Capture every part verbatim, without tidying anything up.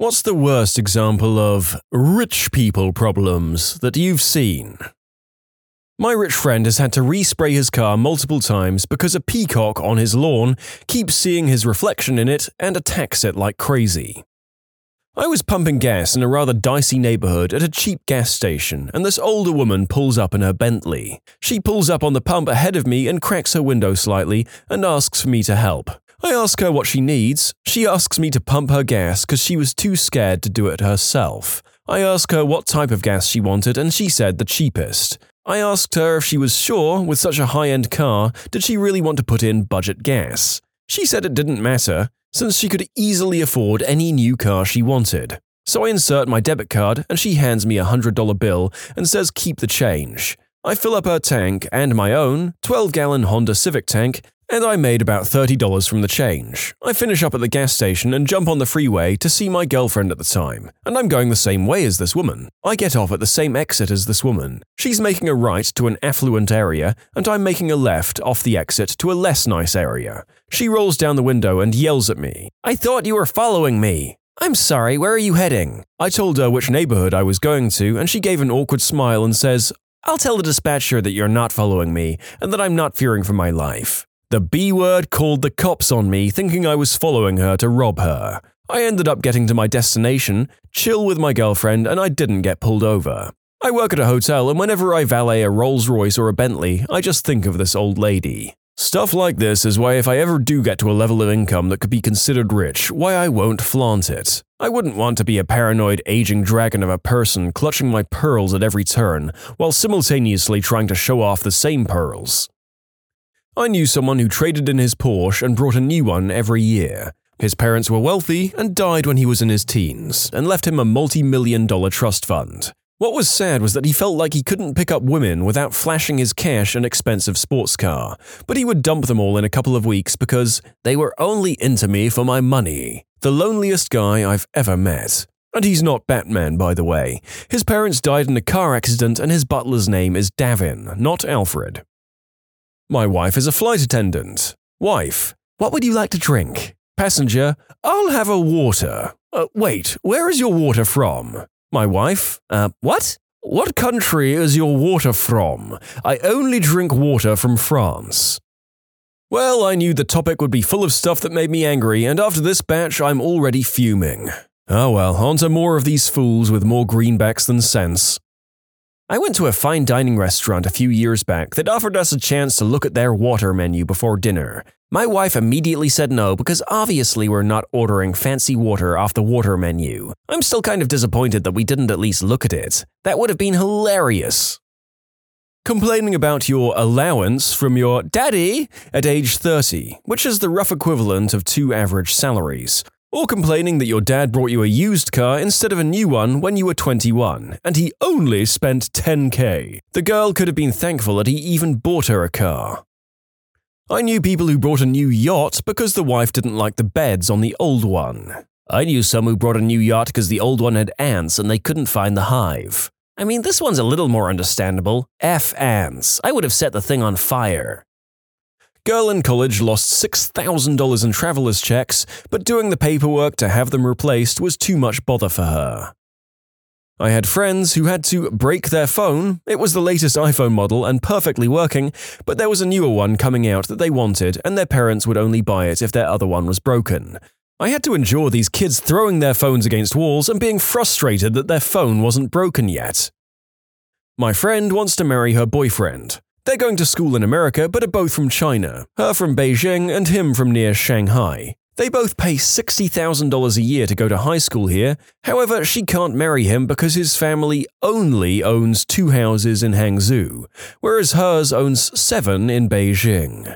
What's the worst example of rich people problems that you've seen? My rich friend has had to respray his car multiple times because a peacock on his lawn keeps seeing his reflection in it and attacks it like crazy. I was pumping gas in a rather dicey neighborhood at a cheap gas station, and this older woman pulls up in her Bentley. She pulls up on the pump ahead of me and cracks her window slightly and asks for me to help. I ask her what she needs. She asks me to pump her gas because she was too scared to do it herself. I ask her what type of gas she wanted, and she said the cheapest. I asked her if she was sure, with such a high-end car, did she really want to put in budget gas. She said it didn't matter, since she could easily afford any new car she wanted. So I insert my debit card, and she hands me a one hundred dollar bill and says keep the change. I fill up her tank and my own twelve gallon Honda Civic tank, and I made about thirty dollars from the change. I finish up at the gas station and jump on the freeway to see my girlfriend at the time, and I'm going the same way as this woman. I get off at the same exit as this woman. She's making a right to an affluent area, and I'm making a left off the exit to a less nice area. She rolls down the window and yells at me, "I thought you were following me." "I'm sorry, where are you heading?" I told her which neighborhood I was going to, and she gave an awkward smile and says, "I'll tell the dispatcher that you're not following me, and that I'm not fearing for my life." The B-word called the cops on me, thinking I was following her to rob her. I ended up getting to my destination, chill with my girlfriend, and I didn't get pulled over. I work at a hotel, and whenever I valet a Rolls-Royce or a Bentley, I just think of this old lady. Stuff like this is why if I ever do get to a level of income that could be considered rich, why I won't flaunt it. I wouldn't want to be a paranoid aging dragon of a person clutching my pearls at every turn, while simultaneously trying to show off the same pearls. I knew someone who traded in his Porsche and brought a new one every year. His parents were wealthy and died when he was in his teens, and left him a multi-million dollar trust fund. What was sad was that he felt like he couldn't pick up women without flashing his cash and expensive sports car, but he would dump them all in a couple of weeks because they were only into me for my money. The loneliest guy I've ever met. And he's not Batman, by the way. His parents died in a car accident and his butler's name is Davin, not Alfred. My wife is a flight attendant. Wife: "What would you like to drink?" Passenger: "I'll have a water." Uh, wait, where is your water from? My wife: Uh, what? What country is your water from? I only drink water from France. Well, I knew the topic would be full of stuff that made me angry, and after this batch, I'm already fuming. Oh well, on to more of these fools with more greenbacks than sense. I went to a fine dining restaurant a few years back that offered us a chance to look at their water menu before dinner. My wife immediately said no because obviously we're not ordering fancy water off the water menu. I'm still kind of disappointed that we didn't at least look at it. That would have been hilarious. Complaining about your allowance from your daddy at age thirty, which is the rough equivalent of two average salaries. Or complaining that your dad brought you a used car instead of a new one when you were twenty-one, and he only spent ten K. The girl could have been thankful that he even bought her a car. I knew people who brought a new yacht because the wife didn't like the beds on the old one. I knew some who brought a new yacht because the old one had ants and they couldn't find the hive. I mean, this one's a little more understandable. F ants. I would have set the thing on fire. Girl in college lost six thousand dollars in traveler's checks, but doing the paperwork to have them replaced was too much bother for her. I had friends who had to break their phone. It was the latest iPhone model and perfectly working, but there was a newer one coming out that they wanted, and their parents would only buy it if their other one was broken. I had to endure these kids throwing their phones against walls and being frustrated that their phone wasn't broken yet. My friend wants to marry her boyfriend. They're going to school in America but are both from China, her from Beijing and him from near Shanghai. They both pay sixty thousand dollars a year to go to high school here. However, she can't marry him because his family only owns two houses in Hangzhou, whereas hers owns seven in Beijing.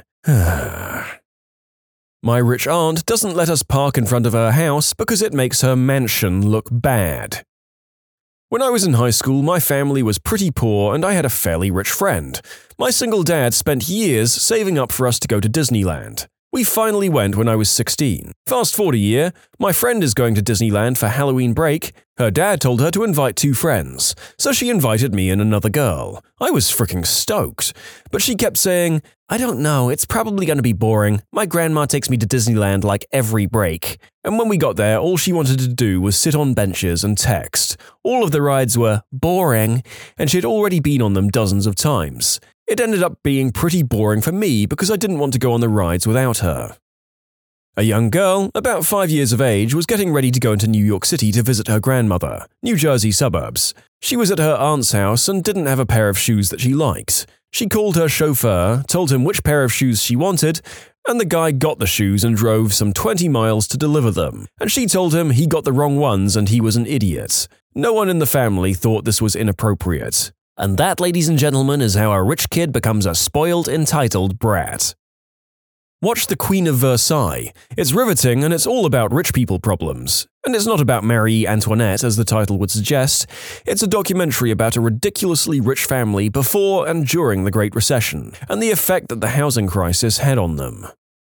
My rich aunt doesn't let us park in front of her house because it makes her mansion look bad. When I was in high school, my family was pretty poor and I had a fairly rich friend. My single dad spent years saving up for us to go to Disneyland. We finally went when I was sixteen. Fast forward a year, my friend is going to Disneyland for Halloween break. Her dad told her to invite two friends, so she invited me and another girl. I was freaking stoked, but she kept saying, "I don't know, it's probably going to be boring. My grandma takes me to Disneyland like every break." And when we got there, all she wanted to do was sit on benches and text. All of the rides were boring, and she had already been on them dozens of times. It ended up being pretty boring for me because I didn't want to go on the rides without her. A young girl, about five years of age, was getting ready to go into New York City to visit her grandmother, New Jersey suburbs. She was at her aunt's house and didn't have a pair of shoes that she liked. She called her chauffeur, told him which pair of shoes she wanted, and the guy got the shoes and drove some twenty miles to deliver them. And she told him he got the wrong ones and he was an idiot. No one in the family thought this was inappropriate. And that, ladies and gentlemen, is how a rich kid becomes a spoiled, entitled brat. Watch The Queen of Versailles. It's riveting and it's all about rich people problems. And it's not about Marie Antoinette, as the title would suggest. It's a documentary about a ridiculously rich family before and during the Great Recession, and the effect that the housing crisis had on them.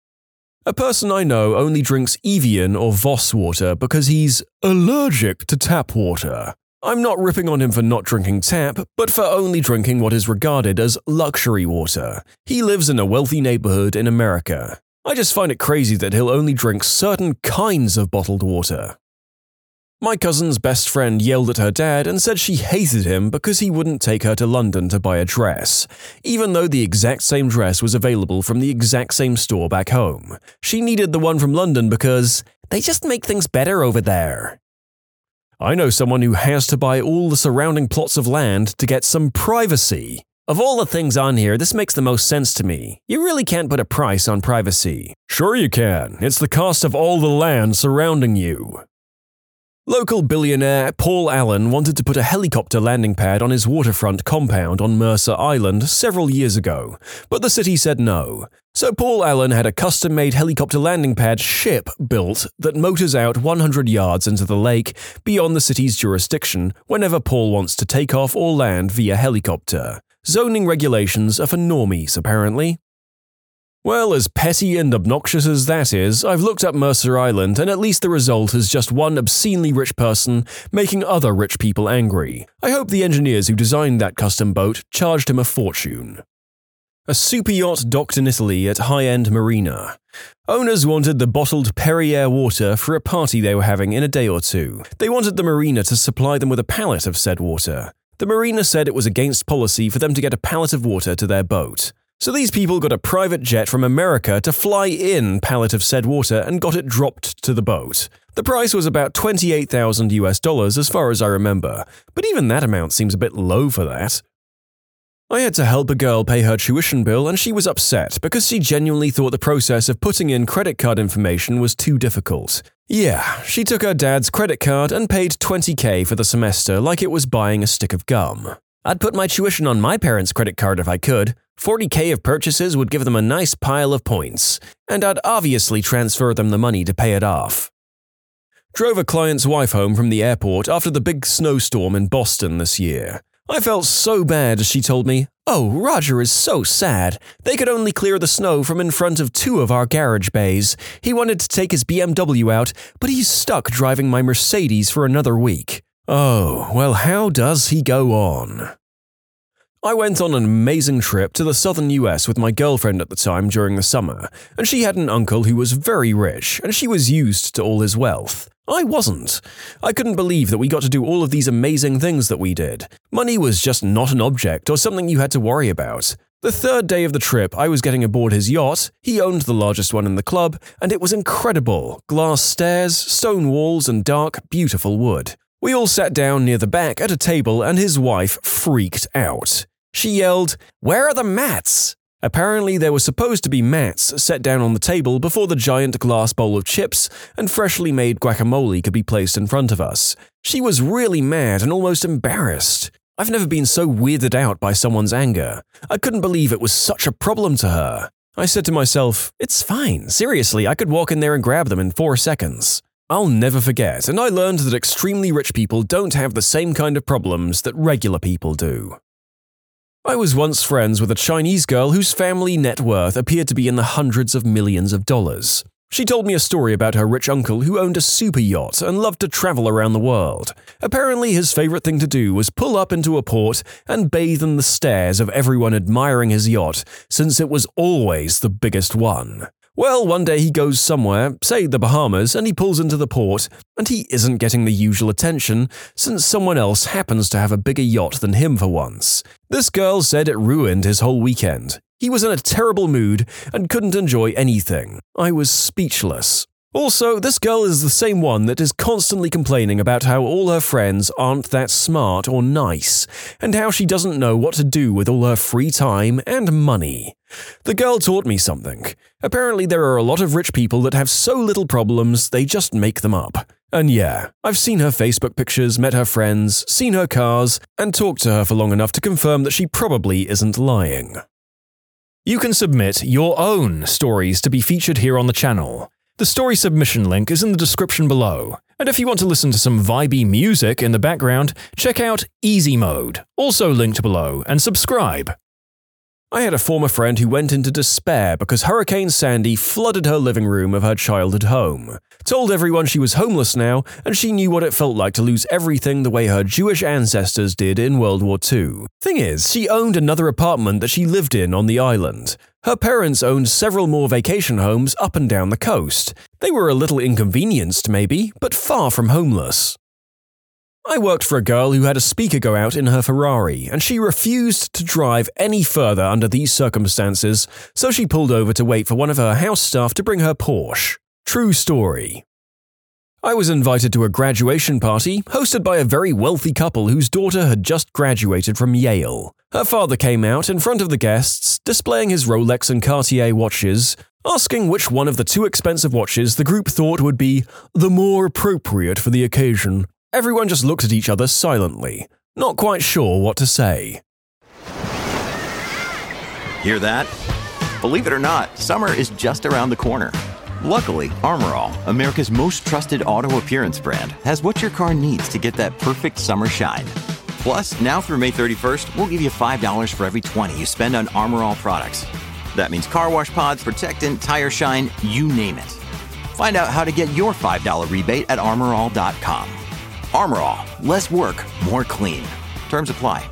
A person I know only drinks Evian or Voss water because he's allergic to tap water. I'm not ripping on him for not drinking tap, but for only drinking what is regarded as luxury water. He lives in a wealthy neighborhood in America. I just find it crazy that he'll only drink certain kinds of bottled water. My cousin's best friend yelled at her dad and said she hated him because he wouldn't take her to London to buy a dress, even though the exact same dress was available from the exact same store back home. She needed the one from London because they just make things better over there. I know someone who has to buy all the surrounding plots of land to get some privacy. Of all the things on here, this makes the most sense to me. You really can't put a price on privacy. Sure you can. It's the cost of all the land surrounding you. Local billionaire Paul Allen wanted to put a helicopter landing pad on his waterfront compound on Mercer Island several years ago, but the city said no. So Paul Allen had a custom-made helicopter landing pad ship built that motors out one hundred yards into the lake beyond the city's jurisdiction whenever Paul wants to take off or land via helicopter. Zoning regulations are for normies, apparently. Well, as petty and obnoxious as that is, I've looked up Mercer Island and at least the result is just one obscenely rich person making other rich people angry. I hope the engineers who designed that custom boat charged him a fortune. A super yacht docked in Italy at high-end marina. Owners wanted the bottled Perrier water for a party they were having in a day or two. They wanted the marina to supply them with a pallet of said water. The marina said it was against policy for them to get a pallet of water to their boat. So these people got a private jet from America to fly in pallet of said water and got it dropped to the boat. The price was about twenty-eight thousand US dollars as far as I remember, but even that amount seems a bit low for that. I had to help a girl pay her tuition bill and she was upset because she genuinely thought the process of putting in credit card information was too difficult. Yeah, she took her dad's credit card and paid twenty K for the semester like it was buying a stick of gum. I'd put my tuition on my parents' credit card if I could. forty K of purchases would give them a nice pile of points, and I'd obviously transfer them the money to pay it off. Drove a client's wife home from the airport after the big snowstorm in Boston this year. I felt so bad as she told me, "Oh, Roger is so sad. They could only clear the snow from in front of two of our garage bays. He wanted to take his B M W out, but he's stuck driving my Mercedes for another week." Oh, well, how does he go on? I went on an amazing trip to the southern U S with my girlfriend at the time during the summer, and she had an uncle who was very rich, and she was used to all his wealth. I wasn't. I couldn't believe that we got to do all of these amazing things that we did. Money was just not an object or something you had to worry about. The third day of the trip, I was getting aboard his yacht. He owned the largest one in the club, and it was incredible. Glass stairs, stone walls, and dark, beautiful wood. We all sat down near the back at a table and his wife freaked out. She yelled, "Where are the mats?" Apparently there were supposed to be mats set down on the table before the giant glass bowl of chips and freshly made guacamole could be placed in front of us. She was really mad and almost embarrassed. I've never been so weirded out by someone's anger. I couldn't believe it was such a problem to her. I said to myself, it's fine, seriously, I could walk in there and grab them in four seconds. I'll never forget, and I learned that extremely rich people don't have the same kind of problems that regular people do. I was once friends with a Chinese girl whose family net worth appeared to be in the hundreds of millions of dollars. She told me a story about her rich uncle who owned a super yacht and loved to travel around the world. Apparently, his favorite thing to do was pull up into a port and bathe in the stares of everyone admiring his yacht, since it was always the biggest one. Well, one day he goes somewhere, say the Bahamas, and he pulls into the port, and he isn't getting the usual attention since someone else happens to have a bigger yacht than him for once. This girl said it ruined his whole weekend. He was in a terrible mood and couldn't enjoy anything. I was speechless. Also, this girl is the same one that is constantly complaining about how all her friends aren't that smart or nice, and how she doesn't know what to do with all her free time and money. The girl taught me something. Apparently there are a lot of rich people that have so little problems they just make them up. And yeah, I've seen her Facebook pictures, met her friends, seen her cars, and talked to her for long enough to confirm that she probably isn't lying. You can submit your own stories to be featured here on the channel. The story submission link is in the description below, and if you want to listen to some vibey music in the background, check out Easy Mode, also linked below, and subscribe. I had a former friend who went into despair because Hurricane Sandy flooded her living room of her childhood home, told everyone she was homeless now and she knew what it felt like to lose everything the way her Jewish ancestors did in World War Two. Thing is, she owned another apartment that she lived in on the island. Her parents owned several more vacation homes up and down the coast. They were a little inconvenienced maybe, but far from homeless. I worked for a girl who had a speaker go out in her Ferrari, and she refused to drive any further under these circumstances, so she pulled over to wait for one of her house staff to bring her Porsche. True story. I was invited to a graduation party hosted by a very wealthy couple whose daughter had just graduated from Yale. Her father came out in front of the guests, displaying his Rolex and Cartier watches, asking which one of the two expensive watches the group thought would be the more appropriate for the occasion. Everyone just looked at each other silently, not quite sure what to say. Hear that? Believe it or not, summer is just around the corner. Luckily, Armor All, America's most trusted auto appearance brand, has what your car needs to get that perfect summer shine. Plus, now through May thirty-first, we'll give you five dollars for every twenty you spend on Armor All products. That means car wash pods, protectant, tire shine, you name it. Find out how to get your five dollar rebate at armor all dot com. Armor All, less work, more clean. Terms apply.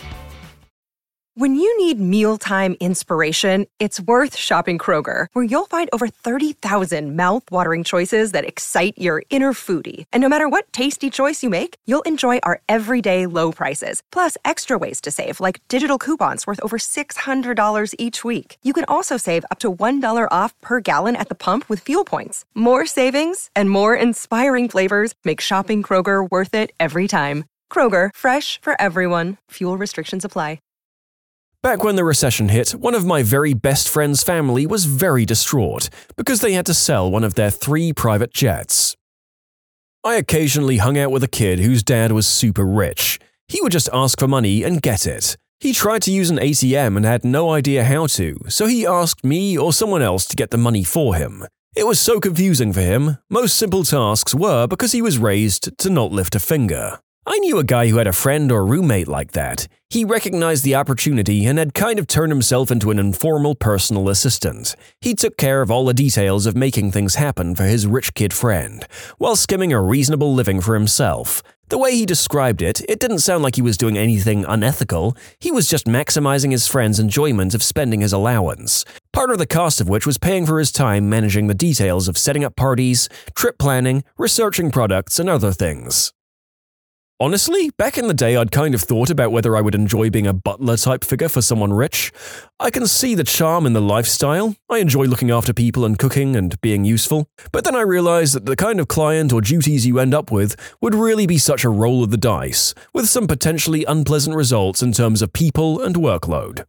When you need mealtime inspiration, it's worth shopping Kroger, where you'll find over thirty thousand mouth-watering choices that excite your inner foodie. And no matter what tasty choice you make, you'll enjoy our everyday low prices, plus extra ways to save, like digital coupons worth over six hundred dollars each week. You can also save up to one dollar off per gallon at the pump with fuel points. More savings and more inspiring flavors make shopping Kroger worth it every time. Kroger, fresh for everyone. Fuel restrictions apply. Back when the recession hit, one of my very best friend's family was very distraught because they had to sell one of their three private jets. I occasionally hung out with a kid whose dad was super rich. He would just ask for money and get it. He tried to use an A T M and had no idea how to, so he asked me or someone else to get the money for him. It was so confusing for him. Most simple tasks were because he was raised to not lift a finger. I knew a guy who had a friend or roommate like that. He recognized the opportunity and had kind of turned himself into an informal personal assistant. He took care of all the details of making things happen for his rich kid friend, while skimming a reasonable living for himself. The way he described it, it didn't sound like he was doing anything unethical. He was just maximizing his friend's enjoyment of spending his allowance, part of the cost of which was paying for his time managing the details of setting up parties, trip planning, researching products, and other things. Honestly, back in the day I'd kind of thought about whether I would enjoy being a butler-type figure for someone rich. I can see the charm in the lifestyle. I enjoy looking after people and cooking and being useful. But then I realized that the kind of client or duties you end up with would really be such a roll of the dice, with some potentially unpleasant results in terms of people and workload.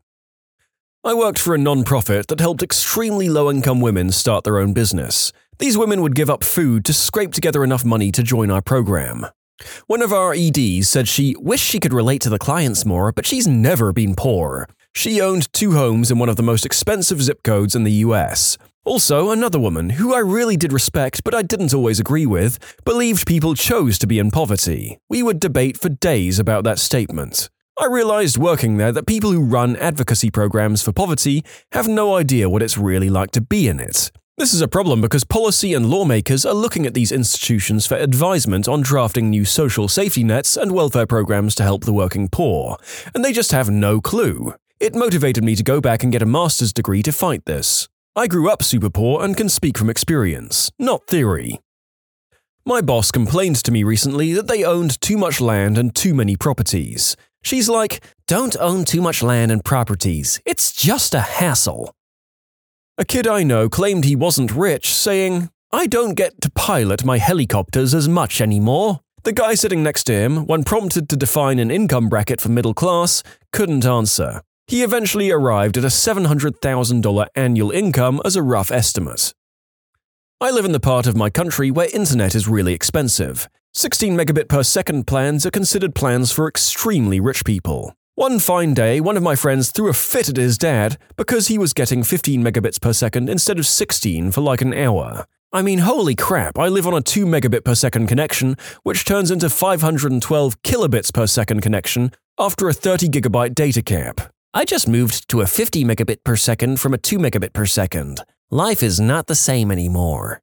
I worked for a non-profit that helped extremely low-income women start their own business. These women would give up food to scrape together enough money to join our program. One of our E Ds said she wished she could relate to the clients more, but she's never been poor. She owned two homes in one of the most expensive zip codes in the U S. Also, another woman, who I really did respect but I didn't always agree with, believed people chose to be in poverty. We would debate for days about that statement. I realized working there that people who run advocacy programs for poverty have no idea what it's really like to be in it. This is a problem because policy and lawmakers are looking at these institutions for advisement on drafting new social safety nets and welfare programs to help the working poor, and they just have no clue. It motivated me to go back and get a master's degree to fight this. I grew up super poor and can speak from experience, not theory. My boss complained to me recently that they owned too much land and too many properties. She's like, "Don't own too much land and properties. It's just a hassle." A kid I know claimed he wasn't rich, saying, "I don't get to pilot my helicopters as much anymore." The guy sitting next to him, when prompted to define an income bracket for middle class, couldn't answer. He eventually arrived at a seven hundred thousand dollars annual income as a rough estimate. I live in the part of my country where internet is really expensive. sixteen megabit per second plans are considered plans for extremely rich people. One fine day, one of my friends threw a fit at his dad because he was getting fifteen megabits per second instead of sixteen for like an hour. I mean, holy crap, I live on a two megabit per second connection, which turns into five hundred twelve kilobits per second connection after a thirty gigabyte data cap. I just moved to a fifty megabit per second from a two megabit per second. Life is not the same anymore.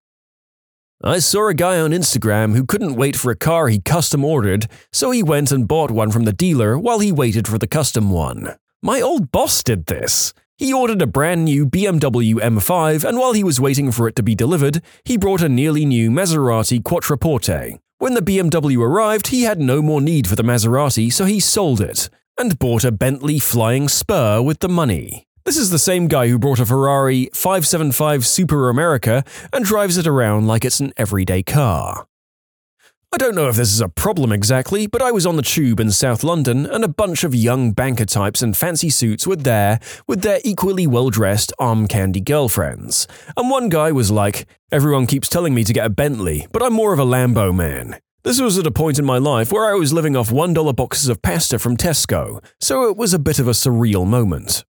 I saw a guy on Instagram who couldn't wait for a car he custom ordered, so he went and bought one from the dealer while he waited for the custom one. My old boss did this. He ordered a brand new B M W M five, and while he was waiting for it to be delivered, he brought a nearly new Maserati Quattroporte. When the B M W arrived, he had no more need for the Maserati, so he sold it and bought a Bentley Flying Spur with the money. This is the same guy who brought a Ferrari five seventy-five Super America and drives it around like it's an everyday car. I don't know if this is a problem exactly, but I was on the tube in South London and a bunch of young banker types in fancy suits were there with their equally well-dressed arm candy girlfriends. And one guy was like, "Everyone keeps telling me to get a Bentley, but I'm more of a Lambo man." This was at a point in my life where I was living off one dollar boxes of pasta from Tesco, so it was a bit of a surreal moment.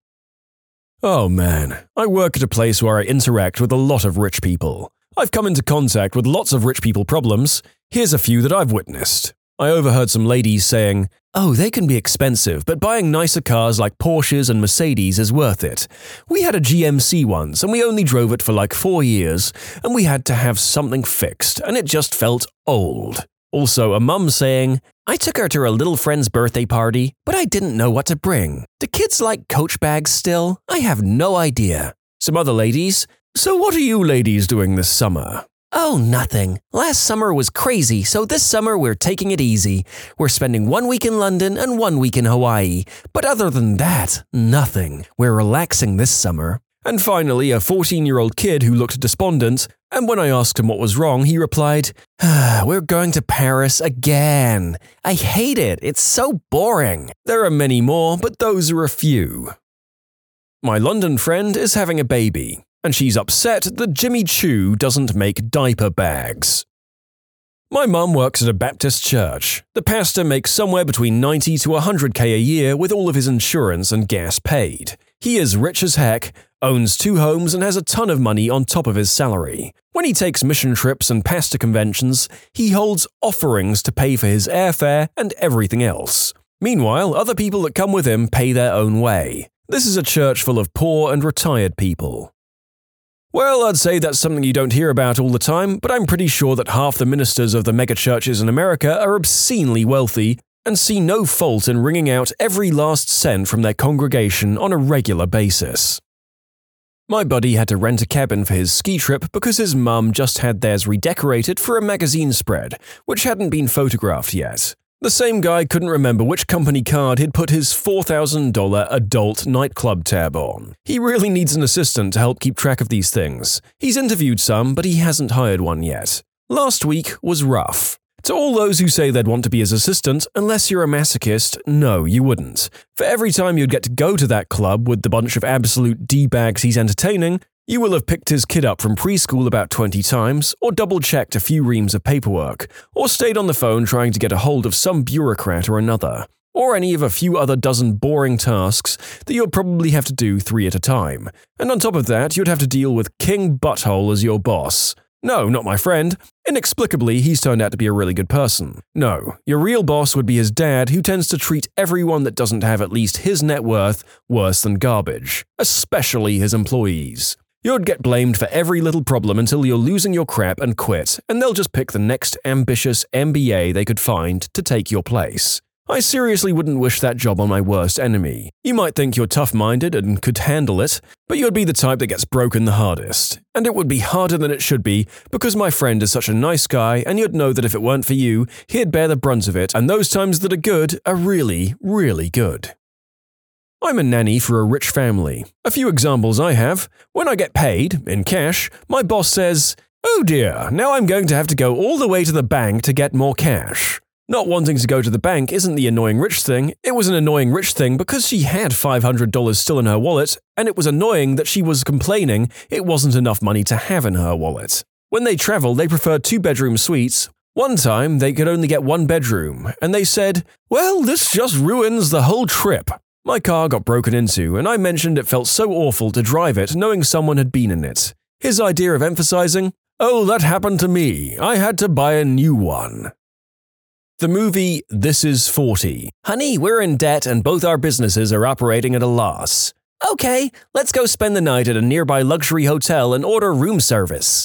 Oh man, I work at a place where I interact with a lot of rich people. I've come into contact with lots of rich people problems. Here's a few that I've witnessed. I overheard some ladies saying, "Oh, they can be expensive, but buying nicer cars like Porsches and Mercedes is worth it. We had a G M C once and we only drove it for like four years and we had to have something fixed and it just felt old." Also, a mum saying, "I took her to her little friend's birthday party, but I didn't know what to bring. Do kids like Coach bags still? I have no idea." Some other ladies, "So what are you ladies doing this summer?" "Oh, nothing. Last summer was crazy, so this summer we're taking it easy. We're spending one week in London and one week in Hawaii. But other than that, nothing. We're relaxing this summer." And finally, a fourteen-year-old kid who looked despondent, and when I asked him what was wrong, he replied, ah, "We're going to Paris again. I hate it. It's so boring." There are many more, but those are a few. My London friend is having a baby, and she's upset that Jimmy Choo doesn't make diaper bags. My mum works at a Baptist church. The pastor makes somewhere between ninety to one hundred K a year with all of his insurance and gas paid. He is rich as heck, owns two homes and has a ton of money on top of his salary. When he takes mission trips and pastor conventions, he holds offerings to pay for his airfare and everything else. Meanwhile, other people that come with him pay their own way. This is a church full of poor and retired people. Well, I'd say that's something you don't hear about all the time, but I'm pretty sure that half the ministers of the megachurches in America are obscenely wealthy and see no fault in wringing out every last cent from their congregation on a regular basis. My buddy had to rent a cabin for his ski trip because his mum just had theirs redecorated for a magazine spread, which hadn't been photographed yet. The same guy couldn't remember which company card he'd put his four thousand dollars adult nightclub tab on. He really needs an assistant to help keep track of these things. He's interviewed some, but he hasn't hired one yet. Last week was rough. To all those who say they'd want to be his assistant, unless you're a masochist, no, you wouldn't. For every time you'd get to go to that club with the bunch of absolute D-bags he's entertaining, you will have picked his kid up from preschool about twenty times, or double-checked a few reams of paperwork, or stayed on the phone trying to get a hold of some bureaucrat or another, or any of a few other dozen boring tasks that you'll probably have to do three at a time. And on top of that, you'd have to deal with King Butthole as your boss. No, not my friend. Inexplicably, he's turned out to be a really good person. No, your real boss would be his dad, who tends to treat everyone that doesn't have at least his net worth worse than garbage, especially his employees. You'd get blamed for every little problem until you're losing your crap and quit, and they'll just pick the next ambitious M B A they could find to take your place. I seriously wouldn't wish that job on my worst enemy. You might think you're tough-minded and could handle it, but you'd be the type that gets broken the hardest. And it would be harder than it should be, because my friend is such a nice guy, and you'd know that if it weren't for you, he'd bear the brunt of it, and those times that are good are really, really good. I'm a nanny for a rich family. A few examples I have. When I get paid, in cash, my boss says, "Oh dear, now I'm going to have to go all the way to the bank to get more cash." Not wanting to go to the bank isn't the annoying rich thing, it was an annoying rich thing because she had five hundred dollars still in her wallet, and it was annoying that she was complaining it wasn't enough money to have in her wallet. When they travel, they prefer two-bedroom suites. One time, they could only get one bedroom, and they said, "Well, this just ruins the whole trip." My car got broken into, and I mentioned it felt so awful to drive it knowing someone had been in it. His idea of emphasizing, "Oh, that happened to me. I had to buy a new one." The movie This Is forty. Honey, we're in debt and both our businesses are operating at a loss. Okay, let's go spend the night at a nearby luxury hotel and order room service.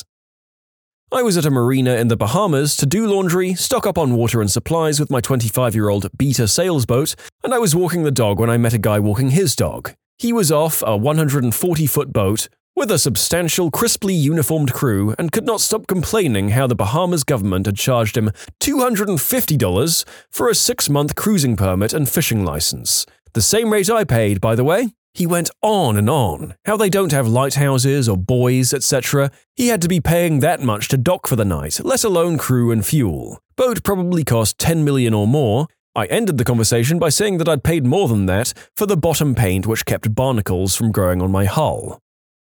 I was at a marina in the Bahamas to do laundry, stock up on water and supplies with my twenty-five-year-old beta sailboat, and I was walking the dog when I met a guy walking his dog. He was off a one hundred forty-foot boat with a substantial, crisply uniformed crew and could not stop complaining how the Bahamas government had charged him two hundred fifty dollars for a six-month cruising permit and fishing license. The same rate I paid, by the way. He went on and on, how they don't have lighthouses or buoys, et cetera. He had to be paying that much to dock for the night, let alone crew and fuel. Boat probably cost ten million dollars or more. I ended the conversation by saying that I'd paid more than that for the bottom paint which kept barnacles from growing on my hull.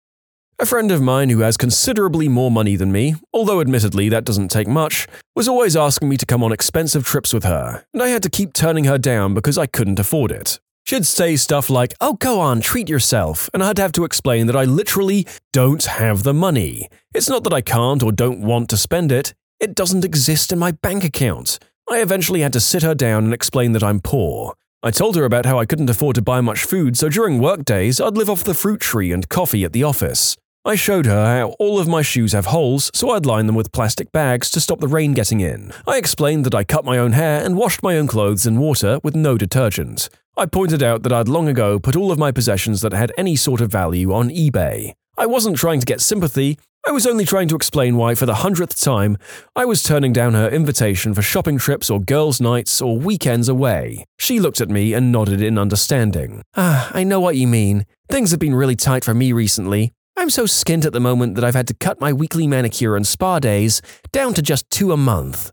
A friend of mine who has considerably more money than me, although admittedly that doesn't take much, was always asking me to come on expensive trips with her, and I had to keep turning her down because I couldn't afford it. She'd say stuff like, "Oh, go on, treat yourself," and I'd have to explain that I literally don't have the money. It's not that I can't or don't want to spend it, it doesn't exist in my bank account. I eventually had to sit her down and explain that I'm poor. I told her about how I couldn't afford to buy much food, so during work days I'd live off the fruit tree and coffee at the office. I showed her how all of my shoes have holes, so I'd line them with plastic bags to stop the rain getting in. I explained that I cut my own hair and washed my own clothes in water with no detergent. I pointed out that I'd long ago put all of my possessions that had any sort of value on eBay. I wasn't trying to get sympathy, I was only trying to explain why for the hundredth time I was turning down her invitation for shopping trips or girls' nights or weekends away. She looked at me and nodded in understanding. "Ah, I know what you mean. Things have been really tight for me recently. I'm so skint at the moment that I've had to cut my weekly manicure and spa days down to just two a month."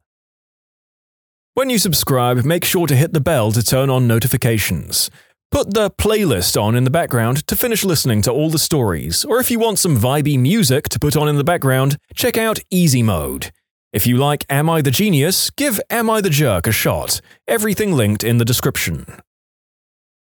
When you subscribe, make sure to hit the bell to turn on notifications. Put the playlist on in the background to finish listening to all the stories, or if you want some vibey music to put on in the background, check out Easy Mode. If you like Am I the Genius, give Am I the Jerk a shot. Everything linked in the description.